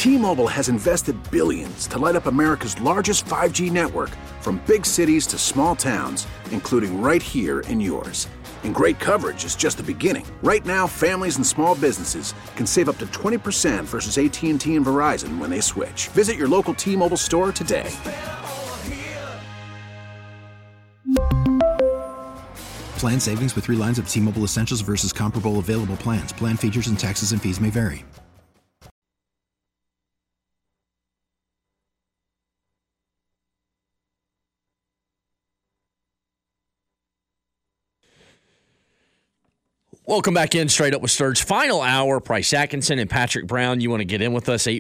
T-Mobile has invested billions to light up America's largest 5G network, from big cities to small towns, including right here in yours. And great coverage is just the beginning. Right now, families and small businesses can save up to 20% versus AT&T and Verizon when they switch. Visit your local T-Mobile store today. Plan savings with 3 lines of T-Mobile Essentials versus comparable available plans. Plan features and taxes and fees may vary. Welcome back in Straight Up with Sturge. Final hour, Price Atkinson and Patrick Brown. You want to get in with us,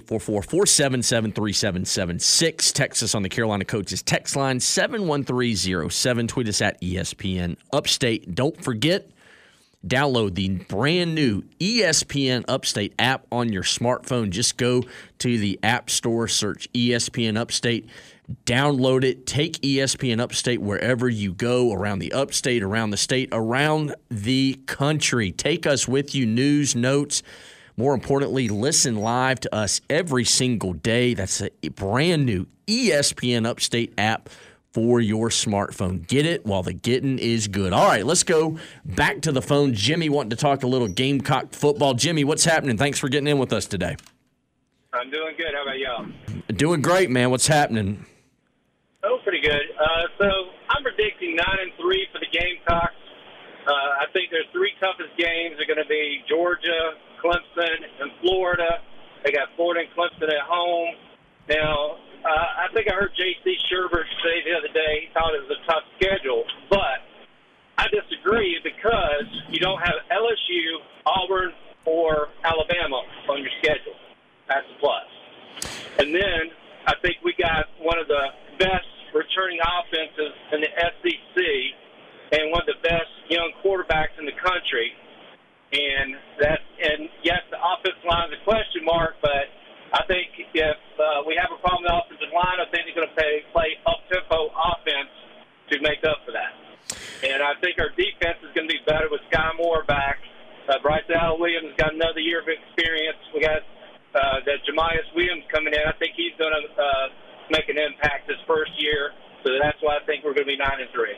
844-477-3776. Text us on the Carolina Coaches text line, 71307. Tweet us at ESPN Upstate. Don't forget, download the brand new ESPN Upstate app on your smartphone. Just go to the App Store, search ESPN Upstate. Download it. Take ESPN Upstate wherever you go, around the upstate, around the state, around the country. Take us with you, news, notes. More importantly, listen live to us every single day. That's a brand new ESPN Upstate app for your smartphone. Get it while the getting is good. All right, let's go back to the phone. Jimmy wanting to talk a little Gamecock football. Jimmy, what's happening? Thanks for getting in with us today. I'm doing good. How about y'all? Doing great, man. What's happening? Oh, pretty good. So I'm predicting 9-3 for the Gamecocks. I think their 3 toughest games are going to be Georgia, Clemson, and Florida. They got Florida and Clemson at home. Now, I think I heard J.C. Sherbert say the other day he thought it was a tough schedule, but I disagree because you don't have LSU, Auburn, or Alabama on your schedule. That's a plus. And then I think we got one of the best returning offenses in the SEC and one of the best young quarterbacks in the country. And yes, the offensive line is a question mark, but I think if we have a problem with the offensive line, I think they're going to play up-tempo offense to make up for that. And I think our defense is going to be better with Sky Moore back. Bryce Allen Williams got another year of experience. We got that Jamias Williams coming in. I think he's going to make an impact this first year. So that's why I think we're going to be 9-3.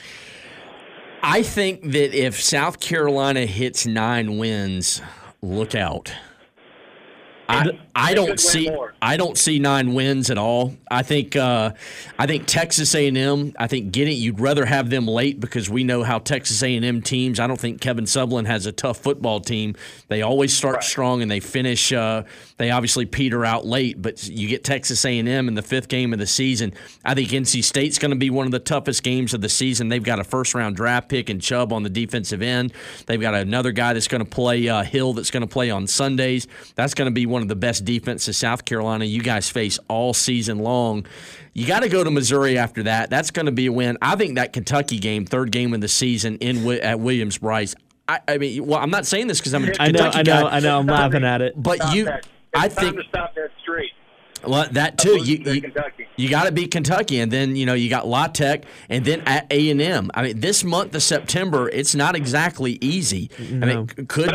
I think that if South Carolina hits 9 wins, look out. I don't see 9 wins at all. I think Texas A&M. I think you'd rather have them late because we know how Texas A&M teams. I don't think Kevin Sumlin has a tough football team. They always start strong and they finish. They obviously peter out late, but you get Texas A&M in the 5th game of the season. I think NC State's going to be one of the toughest games of the season. They've got a first-round draft pick in Chubb on the defensive end. They've got another guy that's going to play Hill that's going to play on Sundays. That's going to be one of the best defenses South Carolina you guys face all season long. You got to go to Missouri after that. That's going to be a win. I think that Kentucky game, 3rd game of the season at Williams-Brice. I mean, well, I'm not saying this because I'm a Kentucky guy. I know. I'm laughing at it. But I think time to stop that streak. Well, that too. You got to beat Kentucky, and then you got La Tech, and then at A&M. I mean, this month of September, it's not exactly easy. No. I mean,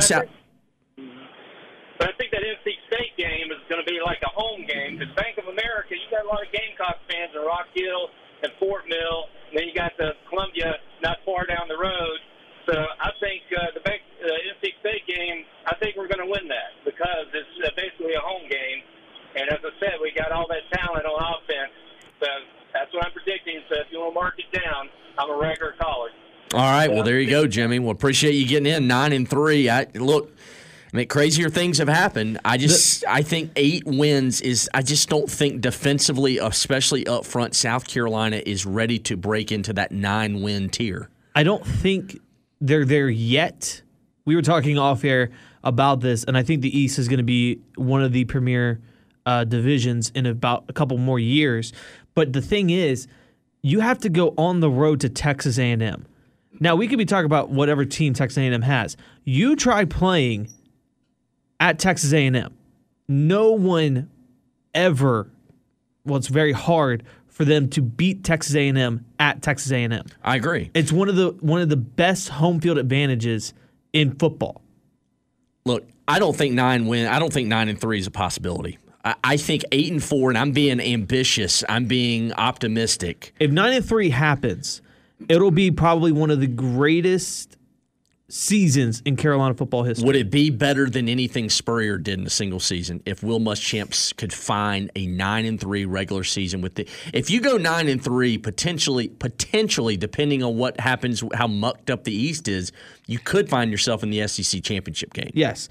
But I think that NC State game is going to be like a home game because Bank of America, you got a lot of Gamecock fans in Rock Hill and Fort Mill, and then you got the Columbia not far down the road. So I think the NC State game, I think we're going to win that because it's basically a home game. And as I said, we got all that talent on offense. So that's what I'm predicting. So if you want to mark it down, I'm a regular caller. All right. Well, there you go, Jimmy. Well, appreciate you getting in 9-3. Look, I mean, crazier things have happened. I think 8 wins is. I just don't think defensively, especially up front, South Carolina is ready to break into that 9-win tier. I don't think they're there yet. We were talking off air about this, and I think the East is going to be one of the premier divisions in about a couple more years. But the thing is, you have to go on the road to Texas A&M. Now, we could be talking about whatever team Texas A&M has. You try playing at Texas A&M. No one ever, well, it's very hard for them to beat Texas A&M at Texas A&M. I agree. It's one of the best home field advantages in football. Look, I don't think 9 and 3 is a possibility. I think 8-4, and I'm being ambitious. I'm being optimistic. If 9-3 happens, it'll be probably one of the greatest seasons in Carolina football history. Would it be better than anything Spurrier did in a single season if Will Muschamp could find a 9-3 regular season with if you go 9-3, potentially, depending on what happens, how mucked up the East is, you could find yourself in the SEC championship game. Yes.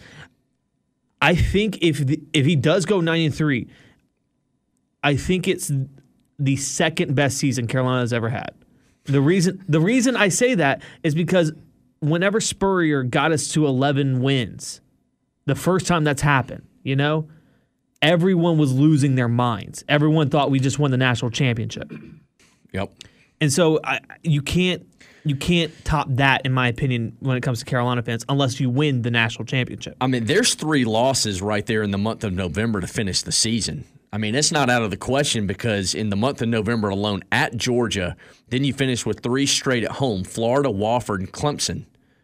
I think if he does go 9-3, I think it's the second best season Carolina's ever had. The reason I say that is because whenever Spurrier got us to 11 wins, the first time that's happened, everyone was losing their minds. Everyone thought we just won the national championship. Yep. And so you can't top that, in my opinion, when it comes to Carolina fans, unless you win the national championship. I mean, there's 3 losses right there in the month of November to finish the season. I mean, it's not out of the question because in the month of November alone, at Georgia, then you finish with 3 straight at home, Florida, Wofford, and Clemson.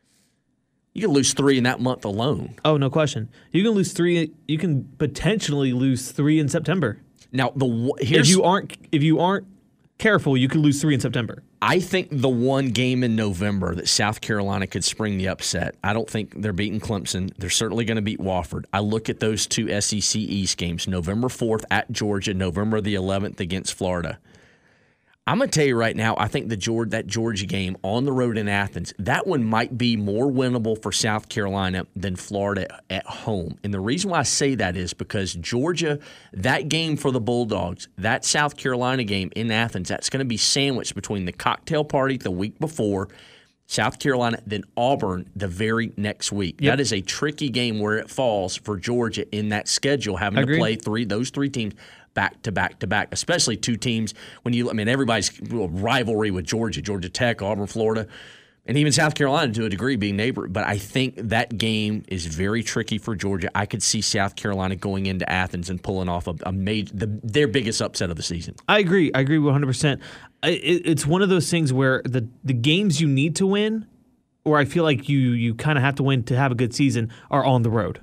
You can lose 3 in that month alone. Oh, no question. You can lose 3. You can potentially lose 3 in September. Now, if you aren't careful, you could lose 3 in September. I think the one game in November that South Carolina could spring the upset, I don't think they're beating Clemson. They're certainly going to beat Wofford. I look at those 2 SEC East games, November 4th at Georgia, November the 11th against Florida. I'm going to tell you right now, I think that Georgia game on the road in Athens, that one might be more winnable for South Carolina than Florida at home. And the reason why I say that is because Georgia, that game for the Bulldogs, that South Carolina game in Athens, that's going to be sandwiched between the cocktail party the week before, South Carolina, then Auburn the very next week. Yep. That is a tricky game where it falls for Georgia in that schedule, having to play those three teams back to back to back, especially 2 teams everybody's rivalry with Georgia Tech, Auburn, Florida, and even South Carolina to a degree being neighbor. But I think that game is very tricky for Georgia. I could see South Carolina going into Athens and pulling off their biggest upset of the season. I agree 100%. It's one of those things where the games you need to win, or I feel like you kind of have to win to have a good season, are on the road.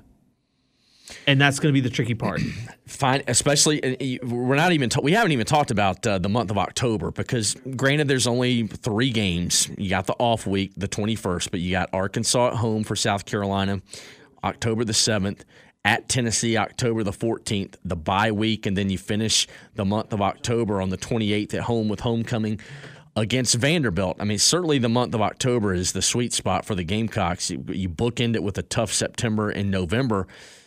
And that's going to be the tricky part. Fine, especially we haven't even talked about the month of October because, granted, there's only 3 games. You got the off week, the 21st, but you got Arkansas at home for South Carolina, October the 7th, at Tennessee, October the 14th, the bye week, and then you finish the month of October on the 28th at home with homecoming against Vanderbilt. I mean, certainly the month of October is the sweet spot for the Gamecocks. You bookend it with a tough September and November.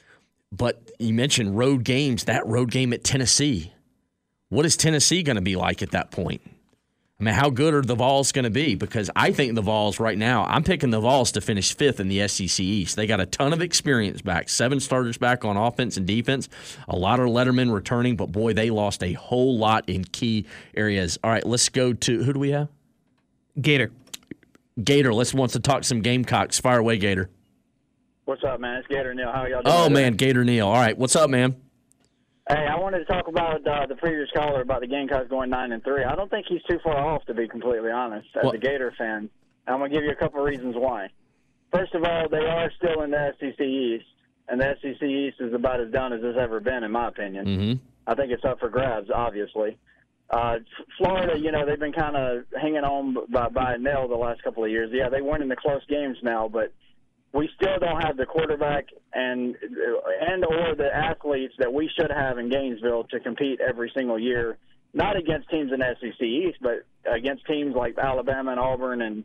But you mentioned road games, that road game at Tennessee. What is Tennessee going to be like at that point? I mean, how good are the Vols going to be? Because I think the Vols right now, I'm picking the Vols to finish 5th in the SEC East. They got a ton of experience back, 7 starters back on offense and defense, a lot of lettermen returning, but boy, they lost a whole lot in key areas. All right, let's go to, who do we have? Gator, let's wants to talk some Gamecocks. Fire away, Gator. What's up, man? It's Gator Neal. How are y'all doing? Oh, man, Gator Neal. All right, what's up, man? Hey, I wanted to talk about the previous caller about the Gamecocks going 9-3. I don't think he's too far off, to be completely honest, as a Gator fan. I'm going to give you a couple of reasons why. First of all, they are still in the SEC East, and the SEC East is about as done as it's ever been, in my opinion. Mm-hmm. I think it's up for grabs, obviously. Florida, they've been kind of hanging on by a nail the last couple of years. Yeah, they win in the close games now, but we still don't have the quarterback and or the athletes that we should have in Gainesville to compete every single year, not against teams in SEC East, but against teams like Alabama and Auburn and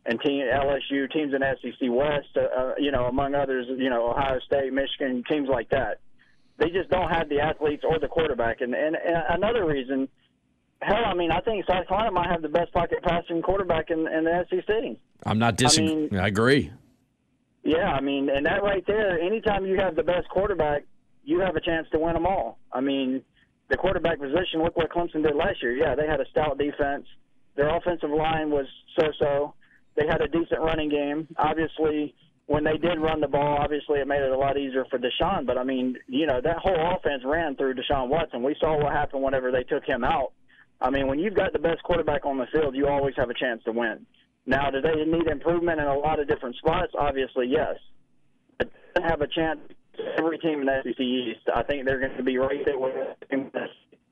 LSU, teams in SEC West, among others, Ohio State, Michigan, teams like that. They just don't have the athletes or the quarterback. And another reason, I think South Carolina might have the best pocket passing quarterback in the SEC. I'm not disagreeing. I agree. Yeah, and that right there, anytime you have the best quarterback, you have a chance to win them all. The quarterback position, look what Clemson did last year. Yeah, they had a stout defense. Their offensive line was so-so. They had a decent running game. Obviously, when they did run the ball, obviously it made it a lot easier for Deshaun. But, that whole offense ran through Deshaun Watson. We saw what happened whenever they took him out. When you've got the best quarterback on the field, you always have a chance to win. Now, do they need improvement in a lot of different spots? Obviously, yes. But they have a chance every team in the SEC East. I think they're going to be right there with us.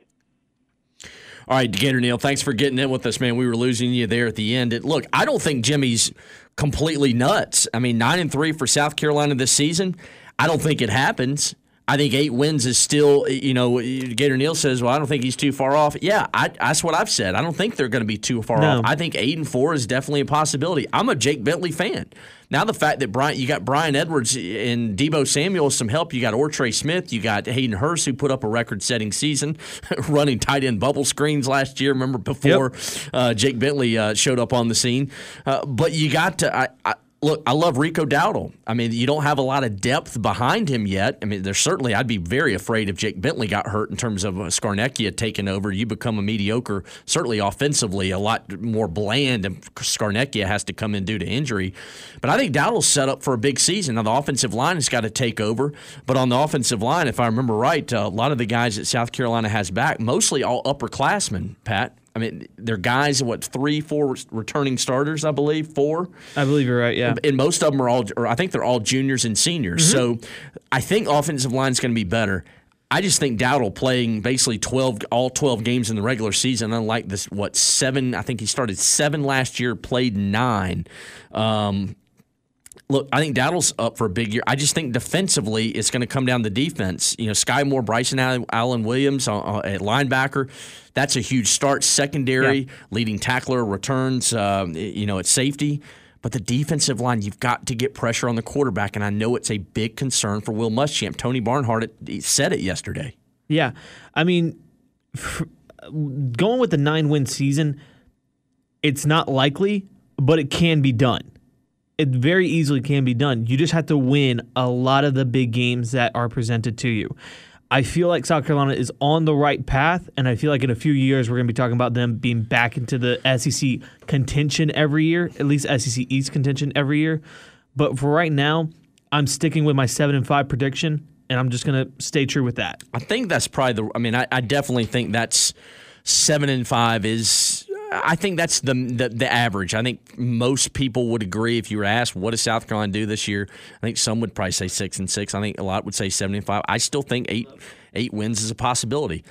All right, Gator Neal, thanks for getting in with us, man. We were losing you there at the end. Look, I don't think Jimmy's completely nuts. I mean, 9-3 for South Carolina this season. I don't think it happens. I think 8 wins is still, Gator Neal says, well, I don't think he's too far off. Yeah, that's what I've said. I don't think they're going to be too far off. I think 8-4 is definitely a possibility. I'm a Jake Bentley fan. Now the fact that you got Brian Edwards and Deebo Samuel some help. You got Ortre Smith. You got Hayden Hurst, who put up a record-setting season running tight end bubble screens last year. Remember before Jake Bentley showed up on the scene. But you got to look, I love Rico Dowdle. I mean, you don't have a lot of depth behind him yet. I mean, I'd be very afraid if Jake Bentley got hurt in terms of Scarnecchia taking over. You become a mediocre, certainly offensively, a lot more bland, and Scarnecchia has to come in due to injury. But I think Dowdle's set up for a big season. Now, the offensive line has got to take over. But on the offensive line, if I remember right, a lot of the guys that South Carolina has back, mostly all upperclassmen, Pat. I mean, they're guys, 3-4 returning starters, I believe, 4. I believe you're right, yeah. And most of them I think they're all juniors and seniors. Mm-hmm. So I think offensive line's going to be better. I just think Dowdle playing basically all 12 games in the regular season, unlike this, 7, I think he started 7 last year, played 9. Look, I think Dowdle's up for a big year. I just think defensively it's going to come down to defense. Sky Moore, Bryson Allen Williams at linebacker, that's a huge start. Secondary, leading tackler, returns, at safety. But the defensive line, you've got to get pressure on the quarterback, and I know it's a big concern for Will Muschamp. Tony Barnhart said it yesterday. Yeah. I mean, going with the 9-win season, it's not likely, but it can be done. It very easily can be done. You just have to win a lot of the big games that are presented to you. I feel like South Carolina is on the right path, and I feel like in a few years we're going to be talking about them being back into the SEC contention every year, at least SEC East contention every year. But for right now, I'm sticking with my 7-5 prediction, and I'm just going to stay true with that. I think that's probably I definitely think that's 7-5 is. I think that's the average. I think most people would agree if you were asked, what does South Carolina do this year? I think some would probably say 6-6. I think a lot would say 7-5. I still think 8 wins is a possibility.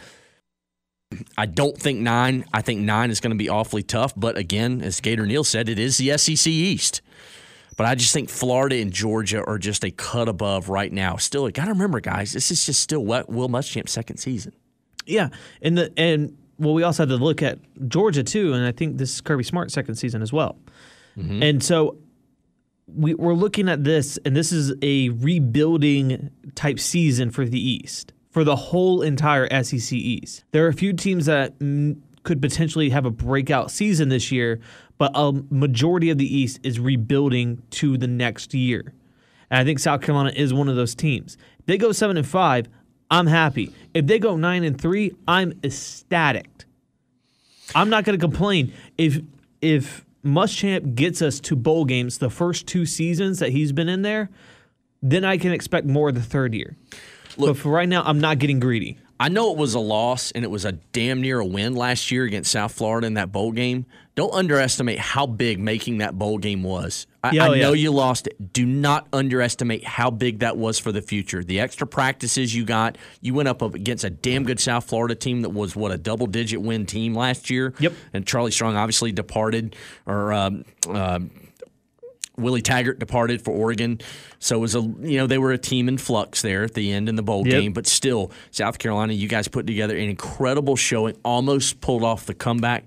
I don't think 9. I think 9 is going to be awfully tough. But again, as Gator Neal said, it is the SEC East. But I just think Florida and Georgia are just a cut above right now. Still, you got to remember, guys, this is just still Will Muschamp's second season. Yeah, well, we also have to look at Georgia, too, and I think this is Kirby Smart's second season as well. Mm-hmm. And so we're looking at this, and this is a rebuilding type season for the East, for the whole entire SEC East. There are a few teams that could potentially have a breakout season this year, but a majority of the East is rebuilding to the next year. And I think South Carolina is one of those teams. If they go 7-5, I'm happy. If they go 9-3, I'm ecstatic. I'm not going to complain. If Muschamp gets us to bowl games the first 2 seasons that he's been in there, then I can expect more the third year. Look, but for right now, I'm not getting greedy. I know it was a loss, and it was a damn near a win last year against South Florida in that bowl game. Don't underestimate how big making that bowl game was. I know you lost it. Do not underestimate how big that was for the future. The extra practices you got, you went up against a damn good South Florida team that was, a double-digit win team last year? Yep. And Charlie Strong obviously departed, Willie Taggart departed for Oregon. So it was they were a team in flux there at the end in the bowl game, but still, South Carolina, you guys put together an incredible showing, almost pulled off the comeback.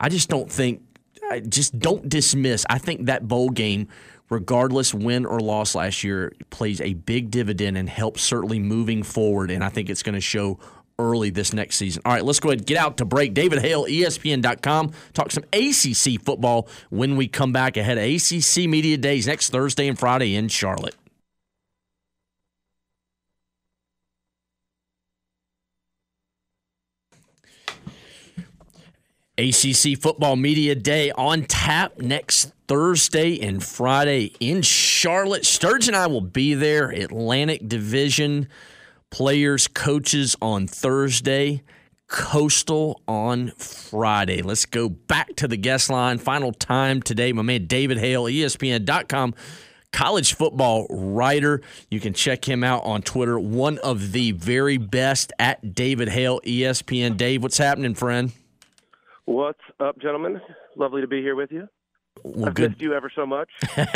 Don't dismiss. I think that bowl game, regardless win or loss last year, plays a big dividend and helps certainly moving forward, and I think it's going to show early this next season. All right, let's go ahead and get out to break. David Hale, ESPN.com. Talk some ACC football when we come back ahead of ACC Media Days next Thursday and Friday in Charlotte. ACC Football Media Day on tap next Thursday and Friday in Charlotte. Sturge and I will be there. Atlantic Division players, coaches on Thursday, Coastal on Friday. Let's go back to the guest line. Final time today. My man David Hale, ESPN.com, college football writer. You can check him out on Twitter. One of the very best at David Hale, ESPN. Dave, what's happening, friend? What's up, gentlemen? Lovely to be here with you. Well, I've good. missed you ever so much.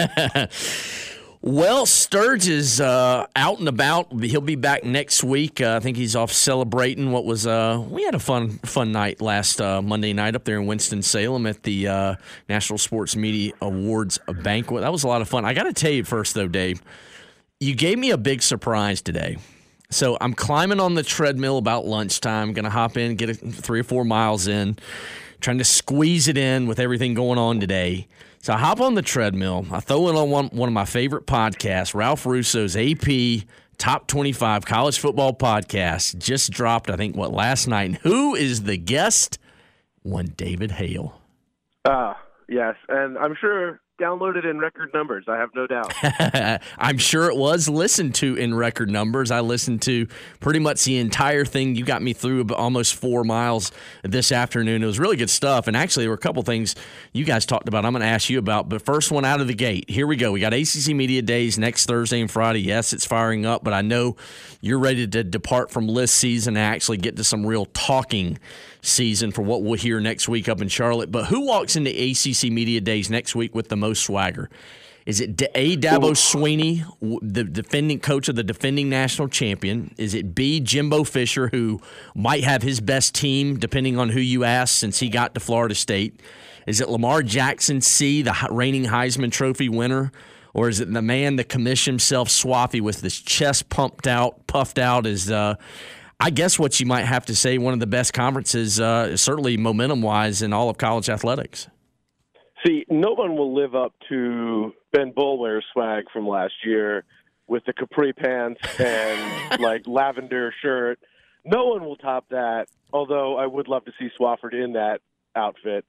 Well, Sturge is out and about. He'll be back next week. I think he's off celebrating what was we had a fun night last Monday night up there in Winston-Salem at the National Sports Media Awards banquet. That was a lot of fun. I got to tell you first, though, Dave, you gave me a big surprise today. So I'm climbing on the treadmill about lunchtime, going to hop in, get 3 or 4 miles in, trying to squeeze it in with everything going on today. So I hop on the treadmill. I throw in on one of my favorite podcasts, Ralph Russo's AP Top 25 College Football Podcast. Just dropped, I think, last night. And who is the guest? One David Hale. Yes, and I'm sure downloaded in record numbers. I have no doubt. I'm sure it was listened to in record numbers. I listened to pretty much the entire thing. You got me through almost 4 miles this afternoon. It was really good stuff. And actually, there were a couple things you guys talked about I'm going to ask you about. But first one out of the gate, here we go. We got ACC Media Days next Thursday and Friday. Yes, it's firing up, but I know you're ready to depart from list season and actually get to some real talking season for what we'll hear next week up in Charlotte. But who walks into ACC Media Days next week with the most swagger? Is it A, Dabo Swinney, the defending coach of the defending national champion? Is it B, Jimbo Fisher, who might have his best team depending on who you ask since he got to Florida State? Is it Lamar Jackson, C, the reigning Heisman Trophy winner? Or is it the man that commissioned himself, Swaffy, with his chest puffed out as I guess what you might have to say, one of the best conferences, certainly momentum-wise, in all of college athletics? See, no one will live up to Ben Boulware's swag from last year with the capri pants and, lavender shirt. No one will top that, although I would love to see Swafford in that outfit.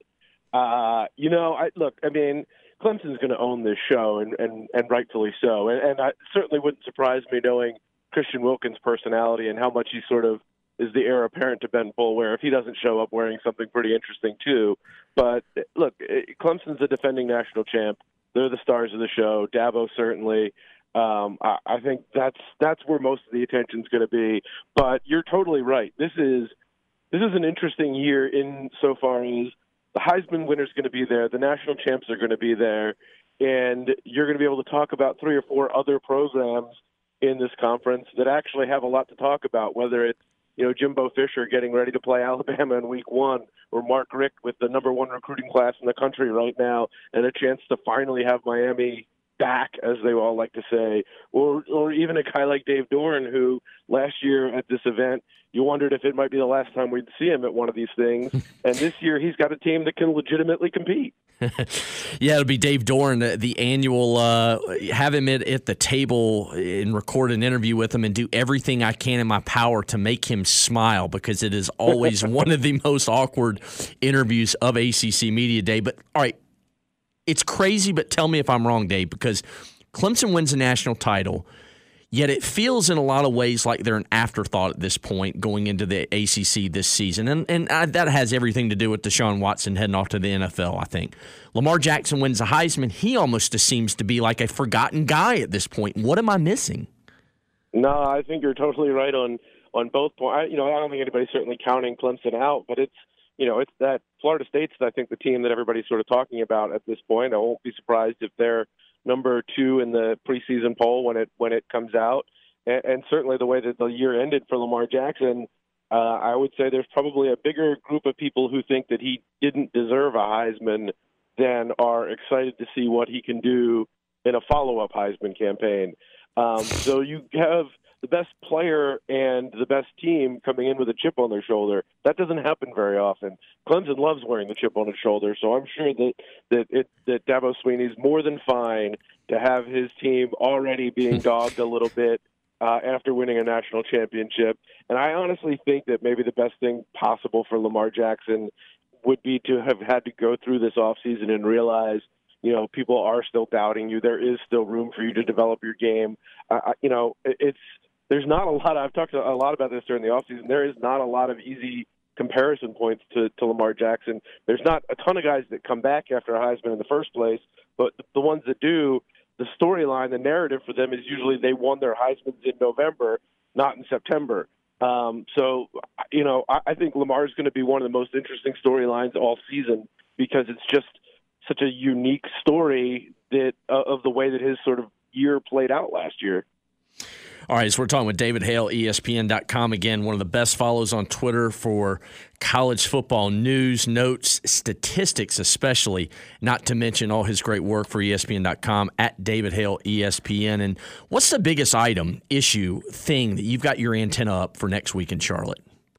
Clemson's going to own this show, and rightfully so. And it certainly wouldn't surprise me knowing Christian Wilkins' personality and how much he sort of is the heir apparent to Ben Boulware if he doesn't show up wearing something pretty interesting too. But look, Clemson's the defending national champ. They're the stars of the show. Dabo certainly. I think that's where most of the attention's going to be. But you're totally right. This is an interesting year insofar as the Heisman winner's going to be there, the national champs are going to be there, and you're going to be able to talk about 3 or 4 other programs in this conference that actually have a lot to talk about, whether it's Jimbo Fisher getting ready to play Alabama in week 1, or Mark Richt with the number 1 recruiting class in the country right now and a chance to finally have Miami back, as they all like to say, or even a guy like Dave Doeren, who last year at this event, you wondered if it might be the last time we'd see him at one of these things. And this year he's got a team that can legitimately compete. Yeah, it'll be Dave Doeren, the annual, have him at the table and record an interview with him and do everything I can in my power to make him smile, because it is always one of the most awkward interviews of ACC Media Day. But, all right, it's crazy, but tell me if I'm wrong, Dave, because Clemson wins a national title, yet it feels in a lot of ways like they're an afterthought at this point going into the ACC this season. And that has everything to do with Deshaun Watson heading off to the NFL, I think. Lamar Jackson wins the Heisman. He almost just seems to be like a forgotten guy at this point. What am I missing? No, I think you're totally right on both points. I don't think anybody's certainly counting Clemson out, but it's that Florida State's, I think, the team that everybody's sort of talking about at this point. I won't be surprised if they're number 2 in the preseason poll when it comes out. And certainly the way that the year ended for Lamar Jackson, I would say there's probably a bigger group of people who think that he didn't deserve a Heisman than are excited to see what he can do in a follow-up Heisman campaign. So you have the best player and the best team coming in with a chip on their shoulder. That doesn't happen very often. Clemson loves wearing the chip on his shoulder, so I'm sure that Dabo Swinney's more than fine to have his team already being dogged a little bit after winning a national championship. And I honestly think that maybe the best thing possible for Lamar Jackson would be to have had to go through this offseason and realize, people are still doubting you. There is still room for you to develop your game. There's not a lot. I've talked a lot about this during the offseason. There is not a lot of easy comparison points to Lamar Jackson. There's not a ton of guys that come back after a Heisman in the first place, but the ones that do, the storyline, the narrative for them is usually they won their Heismans in November, not in September. So, I think Lamar is going to be one of the most interesting storylines all season because it's just such a unique story that of the way that his sort of year played out last year. All right, so we're talking with David Hale, ESPN.com. Again, one of the best follows on Twitter for college football news, notes, statistics especially, not to mention all his great work for ESPN.com, at David Hale, ESPN. And what's the biggest item, issue, thing that you've got your antenna up for next week in Charlotte?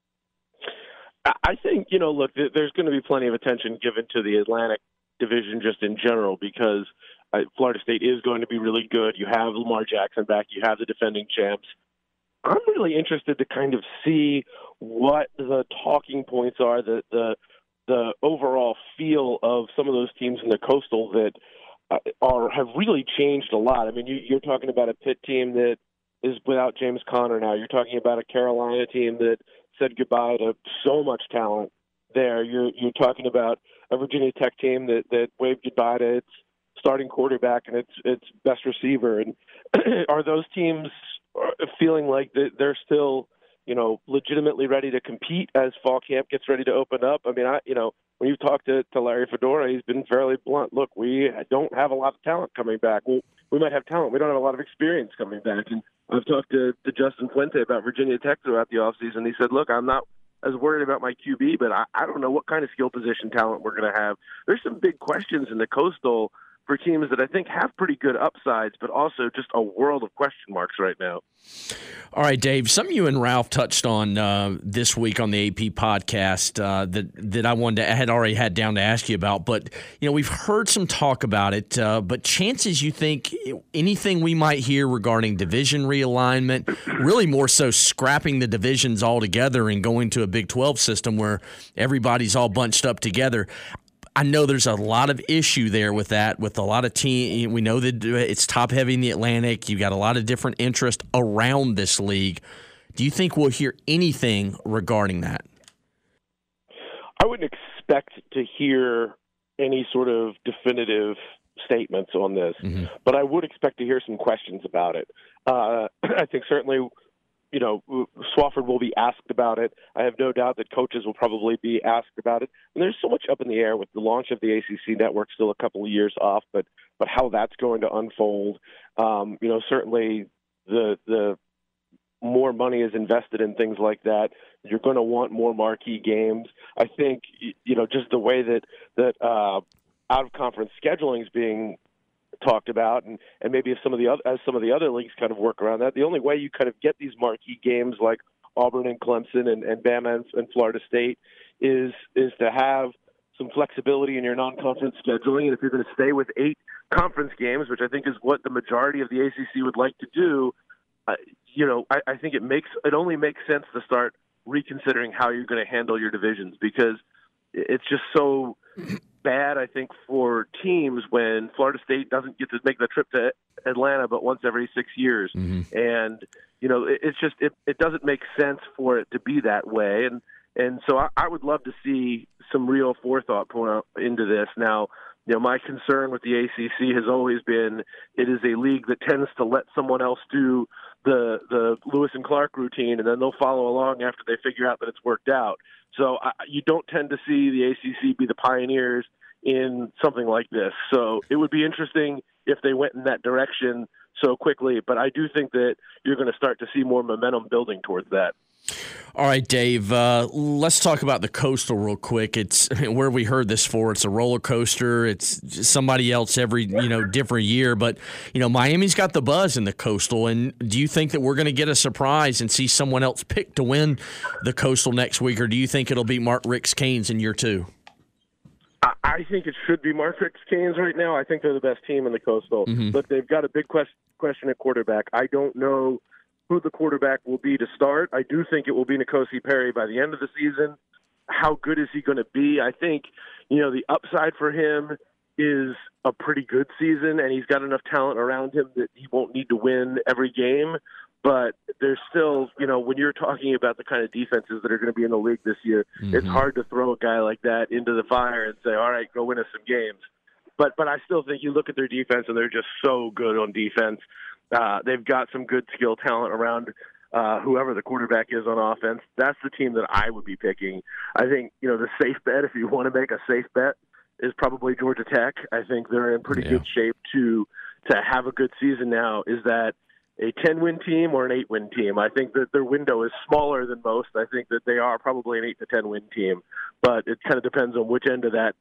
I think, look, there's going to be plenty of attention given to the Atlantic division just in general because Florida State is going to be really good. You have Lamar Jackson back. You have the defending champs. I'm really interested to kind of see what the talking points are, the overall feel of some of those teams in the Coastal that have really changed a lot. I mean, you're talking about a Pitt team that is without James Conner now. You're talking about a Carolina team that said goodbye to so much talent there. You're talking about a Virginia Tech team that waved goodbye to its starting quarterback and its best receiver. And are those teams feeling like they're still, legitimately ready to compete as fall camp gets ready to open up? I mean, when you talk to Larry Fedora, he's been fairly blunt. Look, we don't have a lot of talent coming back. Well, we might have talent. We don't have a lot of experience coming back. And I've talked to Justin Fuente about Virginia Tech throughout the offseason. He said, look, I'm not as worried about my QB, but I don't know what kind of skill position talent we're going to have. There's some big questions in the Coastal for teams that I think have pretty good upsides, but also just a world of question marks right now. All right, Dave, something you and Ralph touched on this week on the AP podcast that I had already had down to ask you about, but we've heard some talk about it, but chances you think anything we might hear regarding division realignment, really more so scrapping the divisions altogether and going to a Big 12 system where everybody's all bunched up together. I know there's a lot of issue there with that, with a lot of teams. We know that it's top-heavy in the Atlantic. You've got a lot of different interest around this league. Do you think we'll hear anything regarding that? I wouldn't expect to hear any sort of definitive statements on this, but I would expect to hear some questions about it. I think certainly Swofford will be asked about it. I have no doubt that coaches will probably be asked about it. And there's so much up in the air with the launch of the ACC network still a couple of years off, but how that's going to unfold. Certainly the more money is invested in things like that, you're going to want more marquee games. I think, just the way that out-of-conference scheduling is being talked about, and maybe if some of the other leagues kind of work around that, the only way you kind of get these marquee games like Auburn and Clemson and Bama and Florida State is to have some flexibility in your non-conference scheduling. And if you're going to stay with 8 conference games, which I think is what the majority of the ACC would like to do, I think it only makes sense to start reconsidering how you're going to handle your divisions, because it's just so bad, I think, for teams when Florida State doesn't get to make the trip to Atlanta but once every 6 years. And, it's just it doesn't make sense for it to be that way. And so I would love to see some real forethought put into this. Now, my concern with the ACC has always been it is a league that tends to let someone else do the Lewis and Clark routine, and then they'll follow along after they figure out that it's worked out. So you don't tend to see the ACC be the pioneers in something like this. So it would be interesting if they went in that direction so quickly, but I do think that you're going to start to see more momentum building towards that. All right, Dave, let's talk about the Coastal real quick. It's where we heard this for. It's a roller coaster. It's somebody else every, different year. But, Miami's got the buzz in the Coastal. And do you think that we're going to get a surprise and see someone else pick to win the Coastal next week? Or do you think it'll be Mark Rick's Canes in year 2? I think it should be Mark Rick's Canes right now. I think they're the best team in the Coastal. But they've got a big question at quarterback. I don't know who the quarterback will be to start. I do think it will be N'Kosi Perry by the end of the season. How good is he going to be? I think, the upside for him is a pretty good season, and he's got enough talent around him that he won't need to win every game. But there's still, when you're talking about the kind of defenses that are going to be in the league this year, it's hard to throw a guy like that into the fire and say, all right, go win us some games. But I still think you look at their defense, and they're just so good on defense. They've got some good skill talent around whoever the quarterback is on offense. That's the team that I would be picking. I think, the safe bet, if you want to make a safe bet, is probably Georgia Tech. I think they're in pretty good shape to have a good season now. Is that a 10-win team or an 8-win team? I think that their window is smaller than most. I think that they are probably an 8 to 10-win team, but it kind of depends on which end of that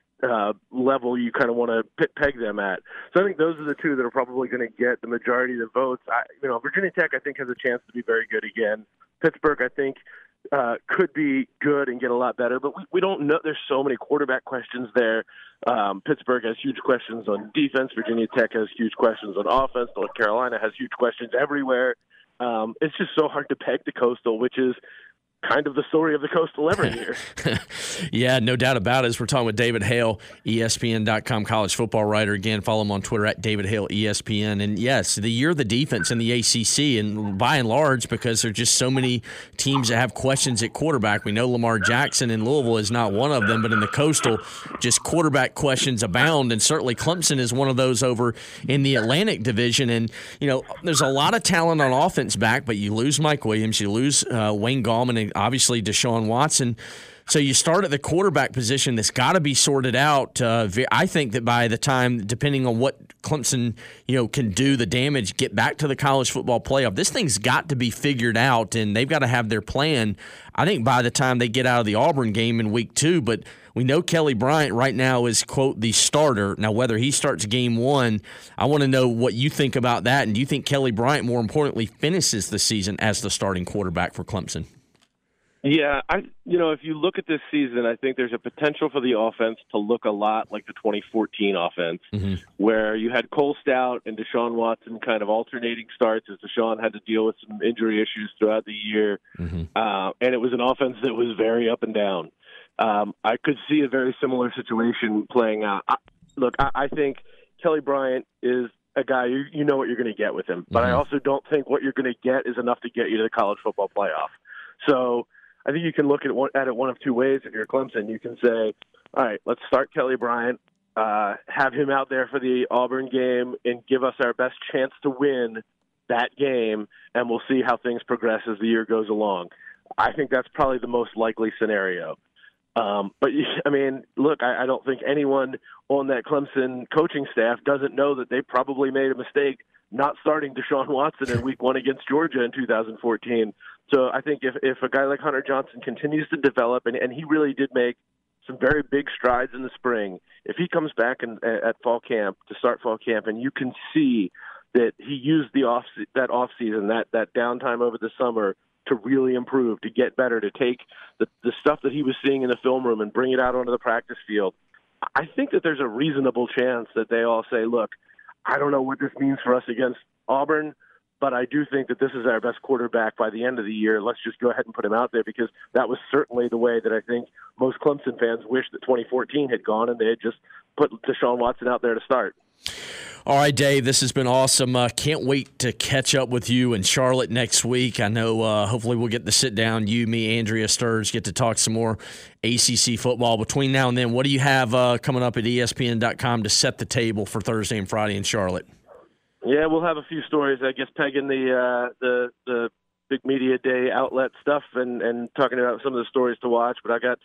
level you kind of want to peg them at. So I think those are the two that are probably going to get the majority of the votes. Virginia Tech, I think, has a chance to be very good again. Pittsburgh, I think, could be good and get a lot better, but we don't know. There's so many quarterback questions there. Pittsburgh has huge questions on defense. Virginia Tech has huge questions on offense. North Carolina has huge questions everywhere. It's just so hard to peg the Coastal, which is kind of the story of the Coastal every year. Yeah, no doubt about it. As we're talking with David Hale, ESPN.com college football writer. Again, follow him on Twitter at David Hale ESPN. And yes, the year of the defense in the ACC, and by and large, because there are just so many teams that have questions at quarterback. We know Lamar Jackson in Louisville is not one of them, but in the Coastal, just quarterback questions abound. And certainly Clemson is one of those over in the Atlantic Division. And, there's a lot of talent on offense back, but you lose Mike Williams, you lose Wayne Gallman, and obviously Deshaun Watson. So you start at the quarterback position that's got to be sorted out. I think that by the time, depending on what Clemson can do, the damage, get back to the college football playoff, this thing's got to be figured out, and they've got to have their plan, I think, by the time they get out of the Auburn game in week 2. But we know Kelly Bryant right now is, quote, the starter. Now, whether he starts game 1, I want to know what you think about that. And do you think Kelly Bryant, more importantly, finishes the season as the starting quarterback for Clemson? Yeah, if you look at this season, I think there's a potential for the offense to look a lot like the 2014 offense, where you had Cole Stout and Deshaun Watson kind of alternating starts as Deshaun had to deal with some injury issues throughout the year. And it was an offense that was very up and down. I could see a very similar situation playing out. I think Kelly Bryant is a guy, you know what you're going to get with him. But I also don't think what you're going to get is enough to get you to the college football playoff. So I think you can look at it one of two ways. If you're Clemson, you can say, all right, let's start Kelly Bryant, have him out there for the Auburn game, and give us our best chance to win that game, and we'll see how things progress as the year goes along. I think that's probably the most likely scenario. But, I don't think anyone on that Clemson coaching staff doesn't know that they probably made a mistake not starting Deshaun Watson in week 1 against Georgia in 2014. So I think if a guy like Hunter Johnson continues to develop, and he really did make some very big strides in the spring, if he comes back at fall camp to start fall camp, and you can see that he used that off season, that downtime over the summer to really improve, to get better, to take the stuff that he was seeing in the film room and bring it out onto the practice field, I think that there's a reasonable chance that they all say, look, I don't know what this means for us against Auburn, but I do think that this is our best quarterback by the end of the year. Let's just go ahead and put him out there, because that was certainly the way that I think most Clemson fans wish that 2014 had gone, and they had just put Deshaun Watson out there to start. All right, Dave, this has been awesome. Can't wait to catch up with you in Charlotte next week. I know hopefully we'll get to sit down, you, me, Andrea Sturge, get to talk some more ACC football. Between now and then, what do you have coming up at ESPN.com to set the table for Thursday and Friday in Charlotte? Yeah, we'll have a few stories, I guess, pegging the big media day outlet stuff and talking about some of the stories to watch. But I got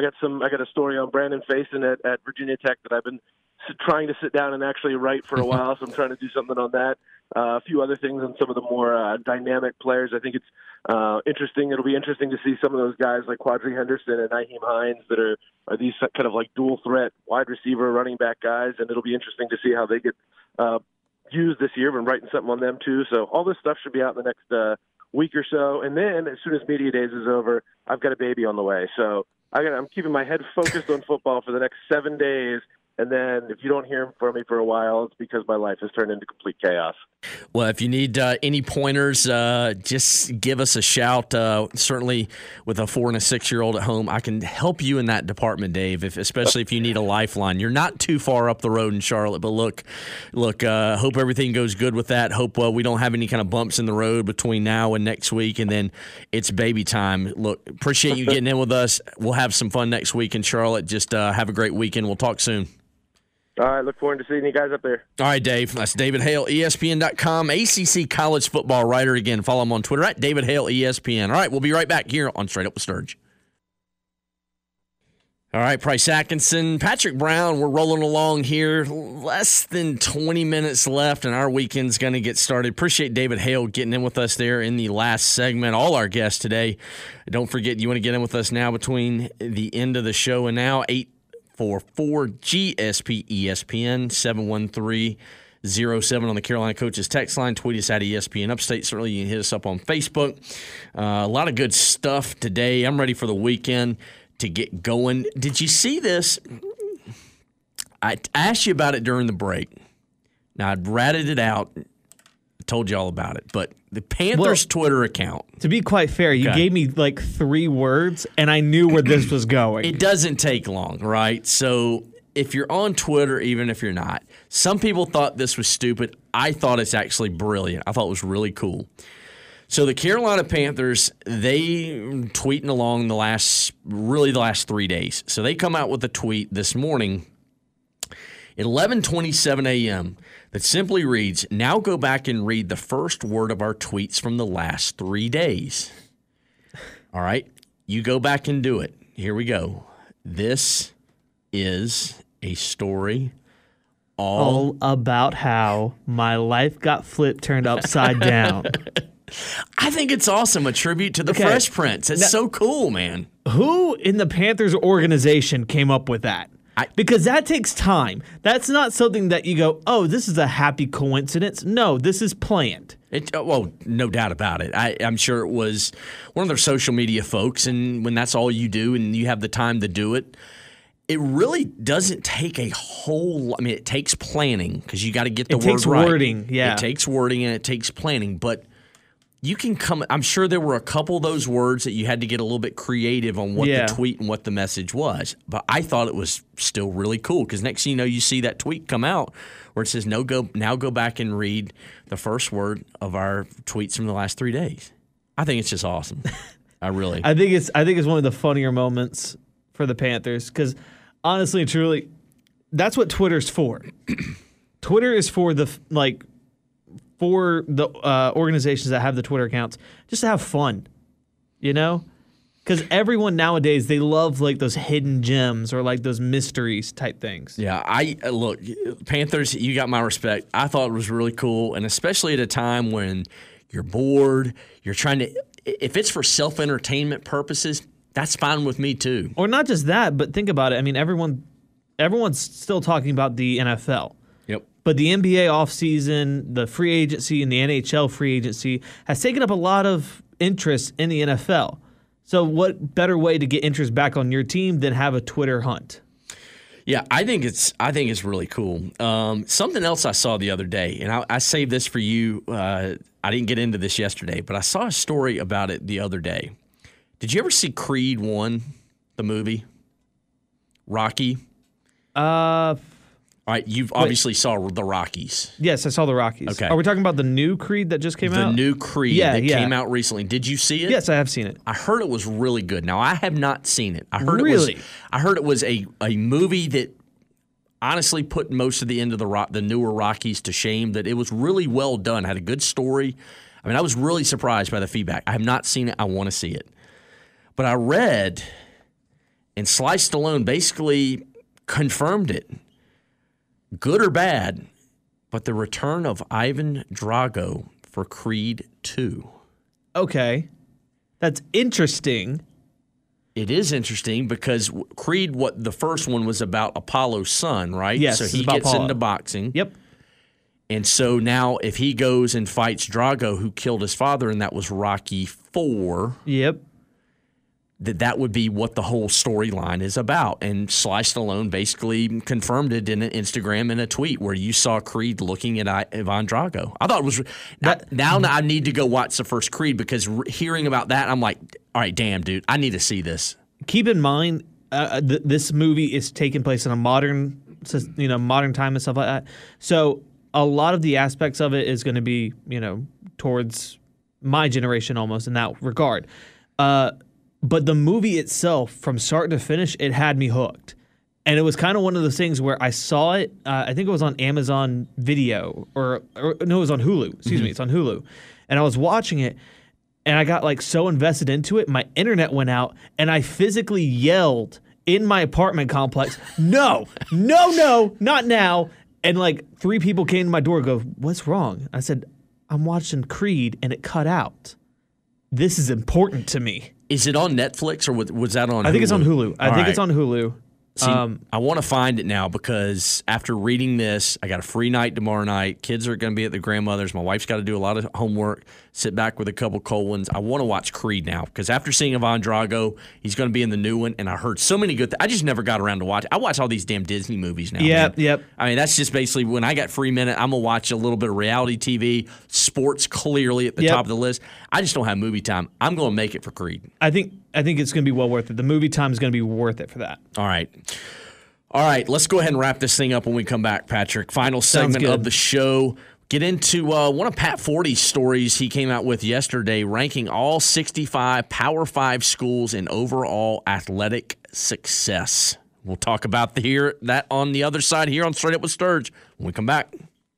a story on Brandon Faison at Virginia Tech that I've been trying to sit down and actually write for a while, so I'm trying to do something on that. A few other things on some of the more dynamic players. I think it's interesting. It'll be interesting to see some of those guys like Quadri Henderson and Nyheim Hines that are these kind of like dual threat wide receiver, running back guys, and it'll be interesting to see how they get used this year. I've been writing something on them too. So all this stuff should be out in the next week or so. And then as soon as media days is over, I've got a baby on the way. So I'm keeping my head focused on football for the next 7 days. And then if you don't hear from me for a while, it's because my life has turned into complete chaos. Well, if you need any pointers, just give us a shout. Certainly with a 4 and a 6-year-old at home, I can help you in that department, Dave, especially if you need a lifeline. You're not too far up the road in Charlotte, but look, hope everything goes good with that. Hope we don't have any kind of bumps in the road between now and next week, and then it's baby time. Look, appreciate you getting in with us. We'll have some fun next week in Charlotte. Just have a great weekend. We'll talk soon. All right, look forward to seeing you guys up there. All right, Dave. That's David Hale, ESPN.com, ACC college football writer. Again, follow him on Twitter at David Hale, ESPN. All right, we'll be right back here on Straight Up with Sturge. All right, Price Atkinson, Patrick Brown, we're rolling along here. Less than 20 minutes left, and our weekend's going to get started. Appreciate David Hale getting in with us there in the last segment. All our guests today. Don't forget, you want to get in with us now between the end of the show and now, 844-GSP-ESPN, 713-07 on the Carolina Coaches text line. Tweet us at ESPN Upstate. Certainly, you can hit us up on Facebook. A lot of good stuff today. I'm ready for the weekend to get going. Did you see this? I asked you about it during the break. Now, I'd ratted it out. I told you all about it. But the Panthers Twitter account. To be quite fair, you gave me like 3 words, and I knew where this was going. It doesn't take long, right? So if you're on Twitter, even if you're not, some people thought this was stupid. I thought it's actually brilliant. I thought it was really cool. So the Carolina Panthers, they tweeting along the last 3 days. So they come out with a tweet this morning at 11:27 a.m. that simply reads, "Now go back and read the first word of our tweets from the last 3 days." All right, you go back and do it. Here we go. This is a story all about how my life got turned upside down. I think it's awesome. A tribute to the Fresh Prince. It's so cool, man. Who in the Panthers organization came up with that? Because that takes time. That's not something that you go, oh, this is a happy coincidence. No, this is planned. Well, no doubt about it. I'm sure it was one of their social media folks, and when that's all you do and you have the time to do it, it really doesn't take a whole – I mean, it takes planning because you got to get the word right. It takes wording, yeah. It takes wording and it takes planning, but – you can come. I'm sure there were a couple of those words that you had to get a little bit creative on what the tweet and what the message was. But I thought it was still really cool because next thing you know, you see that tweet come out where it says, now go back and read the first word of our tweets from the last 3 days. I think it's just awesome. I think it's one of the funnier moments for the Panthers because honestly and truly, that's what Twitter's for. Twitter is for the organizations that have the Twitter accounts, just to have fun, you know? Because everyone nowadays, they love like those hidden gems or like those mysteries type things. Yeah, look, Panthers, you got my respect. I thought it was really cool, and especially at a time when you're bored, you're trying to, if it's for self-entertainment purposes, that's fine with me too. Or not just that, but think about it. I mean, everyone's still talking about the NFL. Yep. But the NBA offseason, the free agency, and the NHL free agency has taken up a lot of interest in the NFL. So what better way to get interest back on your team than have a Twitter hunt? Yeah, I think it's really cool. Something else I saw the other day, and I saved this for you. I didn't get into this yesterday, but I saw a story about it the other day. Did you ever see Creed 1, the movie? Rocky? All right, you've obviously saw the Rockies. Yes, I saw the Rockies. Okay. Are we talking about the new Creed that just came out? The new Creed that came out recently. Did you see it? Yes, I have seen it. I heard it was really good. Now, I have not seen it. I heard really? I heard it was a movie that honestly put most of the end of the newer Rockies to shame, that it was really well done, had a good story. I mean, I was really surprised by the feedback. I have not seen it. I want to see it. But I read, and Sly Stallone basically confirmed it. Good or bad, but the return of Ivan Drago for Creed 2. Okay. That's interesting. It is interesting because Creed, the first one was about Apollo's son, right? Yes. So he gets into boxing. Yep. And so now if he goes and fights Drago, who killed his father, and that was Rocky 4. Yep. That would be what the whole storyline is about. And Sly Stallone basically confirmed it in an Instagram and a tweet where you saw Creed looking at Ivan Drago. I thought it was now I need to go watch the first Creed because hearing about that, I'm like, all right, damn, dude, I need to see this. Keep in mind, this movie is taking place in a modern time and stuff like that. So a lot of the aspects of it is going to be, towards my generation almost in that regard. But the movie itself, from start to finish, it had me hooked. And it was kind of one of those things where I saw it. I think it was on Amazon Video or no, it was on Hulu. Excuse me, it's on Hulu. And I was watching it, and I got like so invested into it, my internet went out, and I physically yelled in my apartment complex, "No, no, no, not now!" And like 3 people came to my door, and go, "What's wrong?" I said, "I'm watching Creed, and it cut out. This is important to me." Is it on Netflix or was that on Hulu? I think it's on Hulu. I think it's on Hulu. See, I want to find it now because after reading this, I got a free night tomorrow night. Kids are going to be at their grandmother's. My wife's got to do a lot of homework, sit back with a couple cold ones. I want to watch Creed now because after seeing Ivan Drago, he's going to be in the new one, and I heard so many good things. I just never got around to watch it. I watch all these damn Disney movies now. Yep. I mean, that's just basically when I got free minute, I'm going to watch a little bit of reality TV, sports clearly at the top of the list. I just don't have movie time. I'm going to make it for Creed. I think it's going to be well worth it. The movie time is going to be worth it for that. All right, let's go ahead and wrap this thing up when we come back, Patrick. Final segment of the show. Get into one of Pat Forty's stories he came out with yesterday, ranking all 65 Power 5 schools in overall athletic success. We'll talk about that on the other side here on Straight Up with Sturge when we come back.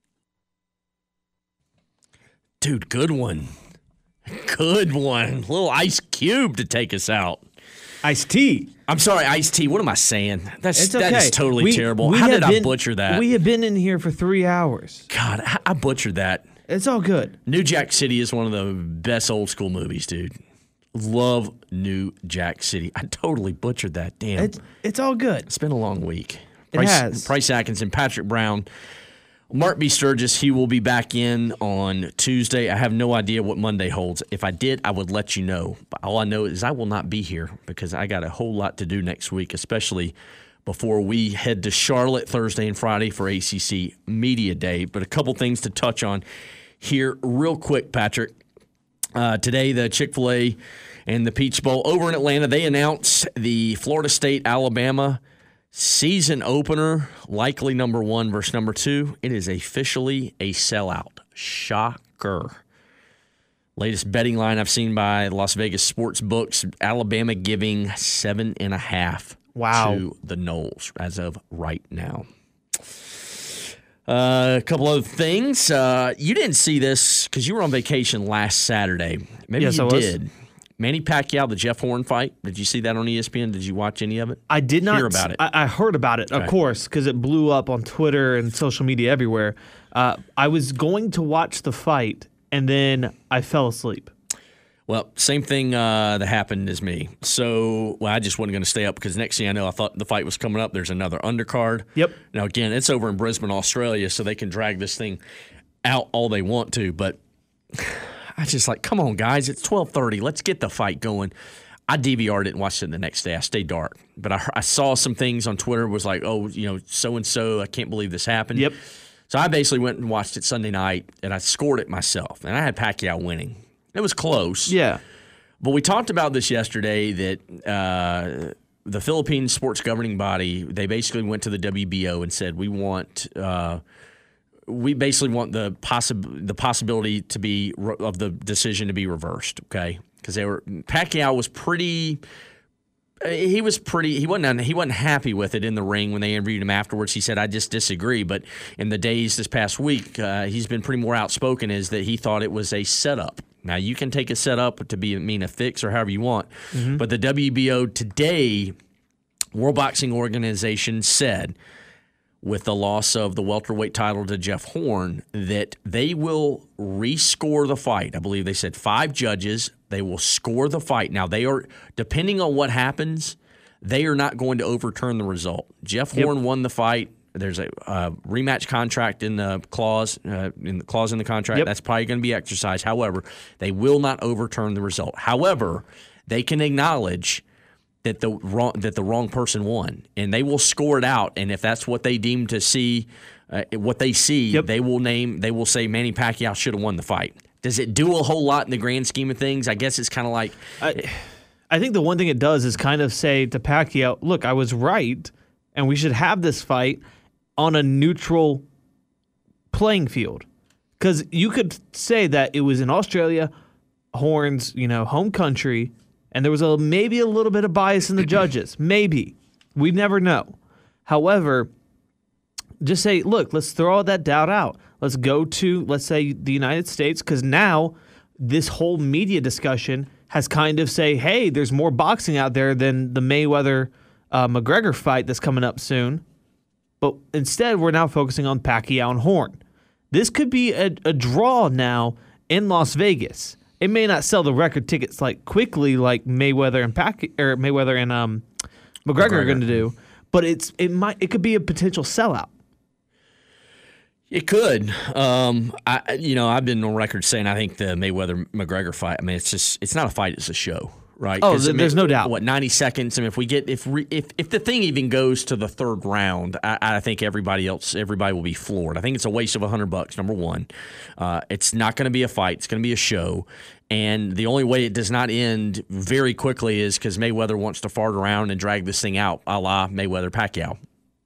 Dude, good one. Good one. Little Ice Cube to take us out. Ice-T. I'm sorry, Ice-T. What am I saying? That is totally terrible. How did I butcher that? We have been in here for 3 hours. God, I butchered that. It's all good. New Jack City is one of the best old school movies, dude. Love New Jack City. I totally butchered that. Damn. It's all good. It's been a long week. Has. Price Atkinson, Patrick Brown, Mark B. Sturgis, he will be back in on Tuesday. I have no idea what Monday holds. If I did, I would let you know. But all I know is I will not be here because I got a whole lot to do next week, especially before we head to Charlotte Thursday and Friday for ACC Media Day. But a couple things to touch on here real quick, Patrick. Today, the Chick-fil-A and the Peach Bowl over in Atlanta, they announced the Florida State-Alabama season opener, likely number 1 versus number 2. It is officially a sellout. Shocker. Latest betting line I've seen by Las Vegas sports books, Alabama giving 7.5 to the Noles as of right now. A couple other things. You didn't see this because you were on vacation last Saturday. Maybe you did. Manny Pacquiao, the Jeff Horn fight. Did you see that on ESPN? Did you watch any of it? I did not hear about it. I heard about it, of course, because it blew up on Twitter and social media everywhere. I was going to watch the fight, and then I fell asleep. Well, same thing that happened as me. So, I just wasn't going to stay up because next thing I know, I thought the fight was coming up. There's another undercard. Yep. Now, again, it's over in Brisbane, Australia, so they can drag this thing out all they want to, but I just like, come on, guys, it's 12:30. Let's get the fight going. I DVR'd it and watched it the next day. I stayed dark. But I saw some things on Twitter, was like, oh, so-and-so, I can't believe this happened. Yep. So I basically went and watched it Sunday night, and I scored it myself. And I had Pacquiao winning. It was close. Yeah. But we talked about this yesterday that the Philippine sports governing body, they basically went to the WBO and said, we basically want the possibility to be of the decision to be reversed, okay? Because Pacquiao was he wasn't happy with it in the ring when they interviewed him afterwards. He said, I just disagree. But in the days this past week, he's been pretty more outspoken is that he thought it was a setup. Now, you can take a setup to mean a fix or however you want. Mm-hmm. But the WBO today, World Boxing Organization, said with the loss of the welterweight title to Jeff Horn that they will rescore the fight. I believe they said 5 judges. They will score the fight. Now, they are, depending on what happens, they are not going to overturn the result. Jeff Horn won the fight. There's a rematch contract in the clause in the contract. That's probably going to be exercised. However, they will not overturn the result. However, they can acknowledge that the wrong person won, and they will score it out. And if that's what they deem to see, what they see, they will say Manny Pacquiao should have won the fight. Does it do a whole lot in the grand scheme of things? I guess it's kind of like. I think the one thing it does is kind of say to Pacquiao, look, I was right, and we should have this fight on a neutral playing field. Because you could say that it was in Australia, Horn's, home country, and there was maybe a little bit of bias in the judges. Maybe. We never know. However, just say, look, let's throw all that doubt out. Let's go to, let's say, the United States, because now this whole media discussion has kind of say, hey, there's more boxing out there than the Mayweather-McGregor fight that's coming up soon. But instead, we're now focusing on Pacquiao and Horn. This could be a draw now in Las Vegas. It may not sell the record tickets like quickly like Mayweather and McGregor are going to do, but it could be a potential sellout. It could. I've been on record saying I think the Mayweather-McGregor fight, I mean, it's not a fight, it's a show, right? Oh, there's no doubt. 90 seconds? I mean, if the thing even goes to the third round, I think everybody will be floored. I think it's a waste of $100, number one. It's not going to be a fight. It's going to be a show. And the only way it does not end very quickly is because Mayweather wants to fart around and drag this thing out, a la Mayweather-Pacquiao.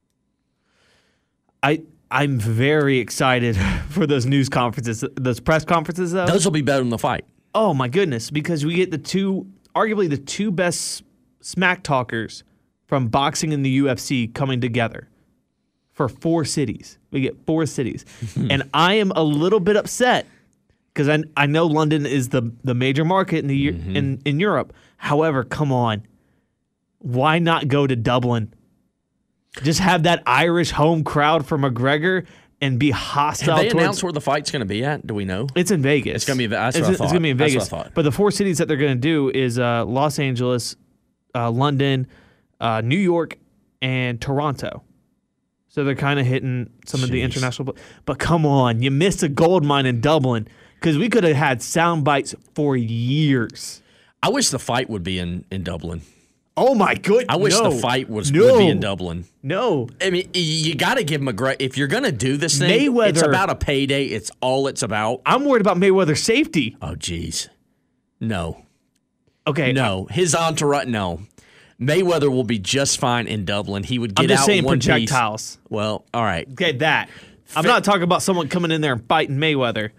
I'm very excited for those news conferences, those press conferences, though. Those will be better than the fight. Oh, my goodness, because we get arguably the two best smack talkers from boxing and the UFC coming together for 4 cities. We get 4 cities. And I am a little bit upset because I know London is the major market in Europe. However, come on. Why not go to Dublin? Just have that Irish home crowd for McGregor and be hostile. Have they announced where the fight's going to be at? Do we know? It's in Vegas. It's going to be. That's what I thought. It's going to be in Vegas. That's what I thought. But the 4 cities that they're going to do is Los Angeles, London, New York, and Toronto. So they're kind of hitting some of the international. But come on, you missed a gold mine in Dublin because we could have had sound bites for years. I wish the fight would be in Dublin. Oh, my goodness. I wish the fight would be in Dublin. No. I mean, you got to give McGregor, if you're going to do this thing, Mayweather, it's about a payday. It's all it's about. I'm worried about Mayweather's safety. Oh, geez. No. Okay. No. His entourage, no. Mayweather will be just fine in Dublin. He would get I'm just out saying one projectiles. piece. Well, all right. Okay, that. I'm not talking about someone coming in there and fighting Mayweather.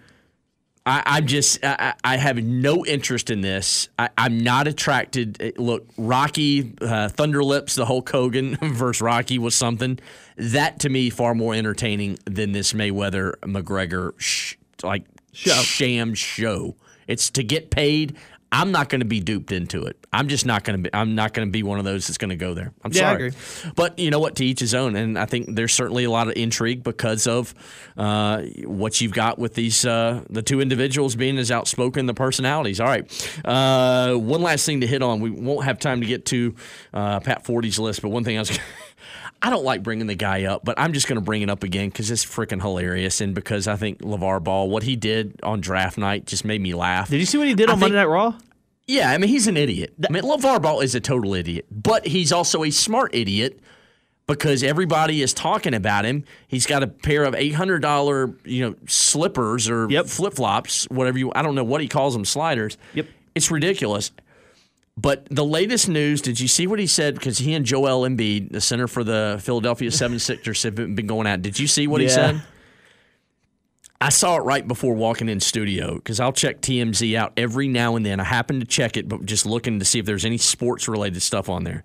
I have no interest in this. I'm not attracted. Look, Rocky, Thunder Lips, the Hulk Hogan versus Rocky was something. That, to me, far more entertaining than this Mayweather-McGregor sham show. It's to get paid. I'm not going to be duped into it. I'm just not going to be. I'm not going to be one of those that's going to go there. I'm sorry. I agree. But you know what? To each his own. And I think there's certainly a lot of intrigue because of what you've got with these the 2 individuals being as outspoken the personalities. All right. One last thing to hit on. We won't have time to get to Pat Forty's list, but one thing I don't like bringing the guy up, but I'm just going to bring it up again because it's freaking hilarious and because I think LeVar Ball, what he did on draft night just made me laugh. Did you see what he did on Monday Night Raw? Yeah, I mean, he's an idiot. I mean, LeVar Ball is a total idiot, but he's also a smart idiot because everybody is talking about him. He's got a pair of $800, slippers or flip-flops, whatever I don't know what he calls them, sliders. Yep. It's ridiculous. But the latest news, did you see what he said? Because he and Joel Embiid, the center for the Philadelphia 76ers, have been going at. Did you see what he said? I saw it right before walking in studio because I'll check TMZ out every now and then. I happen to check it, but just looking to see if there's any sports-related stuff on there.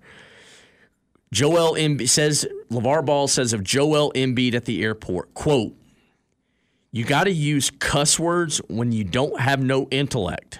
Joel Embiid says, LeVar Ball says of Joel Embiid at the airport, quote, "You got to use cuss words when you don't have no intellect."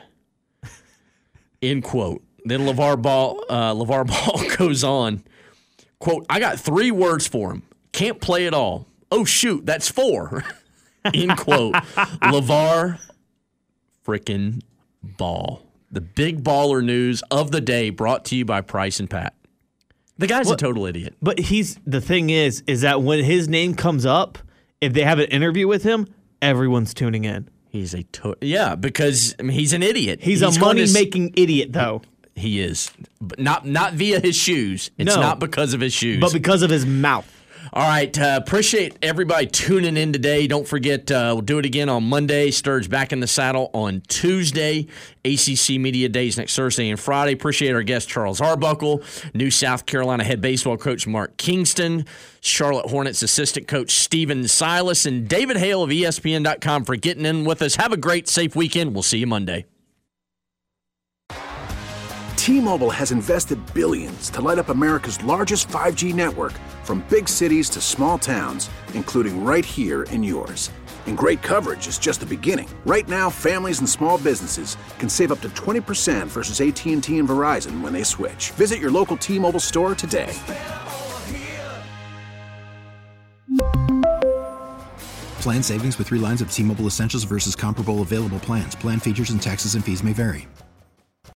End quote. Then LeVar Ball goes on, quote, "I got 3 words for him. Can't play at all. Oh, shoot, that's 4. End quote. LeVar frickin' Ball. The big baller news of the day brought to you by Price and Pat. The guy's a total idiot. But the thing is that when his name comes up, if they have an interview with him, everyone's tuning in. He's because he's an idiot. He's a money-making idiot, though. He is, but not via his shoes. It's not because of his shoes, but because of his mouth. All right, appreciate everybody tuning in today. Don't forget, we'll do it again on Monday. Sturge back in the saddle on Tuesday. ACC Media Days next Thursday and Friday. Appreciate our guest, Charles Arbuckle, new South Carolina head baseball coach Mark Kingston, Charlotte Hornets assistant coach Steven Silas, and David Hale of ESPN.com for getting in with us. Have a great, safe weekend. We'll see you Monday. T-Mobile has invested billions to light up America's largest 5G network, from big cities to small towns, including right here in yours. And great coverage is just the beginning. Right now, families and small businesses can save up to 20% versus AT&T and Verizon when they switch. Visit your local T-Mobile store today. Plan savings with 3 lines of T-Mobile Essentials versus comparable available plans. Plan features and taxes and fees may vary.